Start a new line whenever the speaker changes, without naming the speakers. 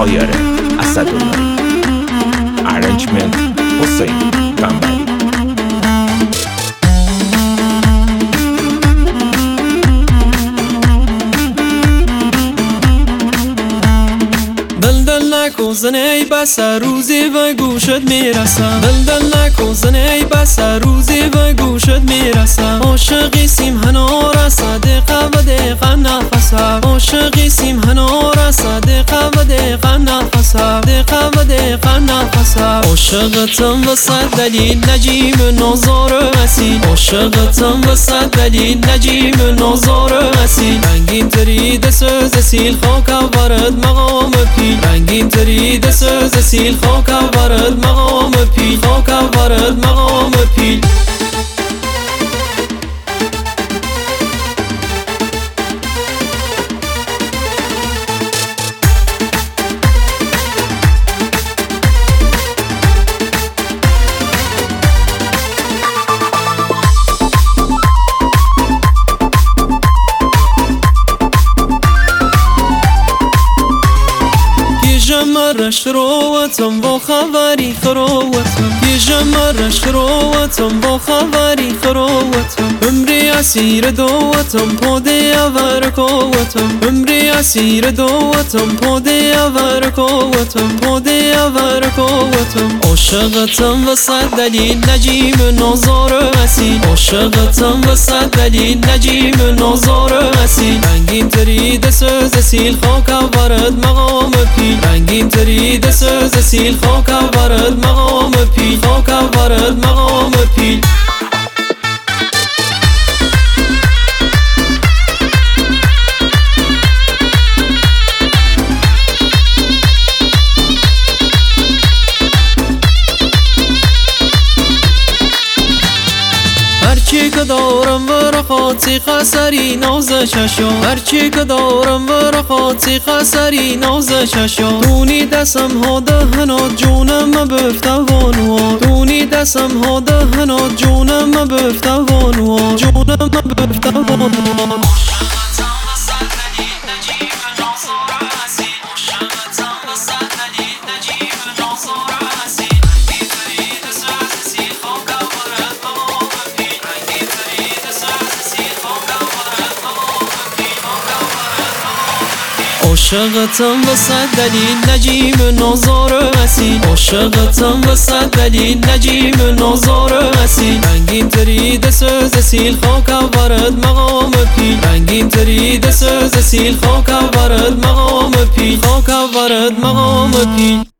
تایاره اسداللهی، ارنجمنت حسین بنبری.
دل نکن زنی بس روزی و گوشت میرسم، دل نکن زنی بس روزی و گوشت میرسم. عاشقی سیم هنو رسد دقیقه و دقیقه نفسم، عاشقی سیم هنو رسد دقیقه و دقیقه نفسم، دقیقه و دقیقه نفسم. عاشقتم وسط دلیل نجیم نازار اصیل، عاشقتم وسط دلیل نجیم نازار اصیل. رنگین ترید سوز سیل خاک ورد مقام پیل، رنگین ترید سوز سیل خاک ورد مقام پیل، خاک ورد مقام پیل. مرش خروتم با خبری خروتم، یه مرش خروتم با خبری خروتم. عمری اسیر دوتم پاده ورکوتم، عمری اسیر دوتم پاده ورکوتم، پاده ورکوتم. عاشقتم وسط دلیل نجیم نازار اصیل، عاشقتم وسط دلیل نجیم نازار اصیل. رنگین ترید سوز سیل خاک ورد مقام پیل، رنگین ترید سوز سیل خاک ورد مقام پیل، خاک ورد مقام پیل. هرچی که دارم بر خاطی قصری ناز چشم، هرچی که دارم بر خاطی قصری ناز چشم. دونی دستم ها دهنات جونم بفتوانوا، دونی دستم ها دهنات جونم بفتوانوا، جونم بفتوانوا. عاشقتم وسط دلیل نجیم نازار اصیل، عاشقتم وسط دلیل نجیم نازار اصیل. رنگین ترید سوز سیل خاک ورد مقام پیل، رنگین ترید سوز سیل خاک ورد مقام پیل، خاک ورد مقام پیل.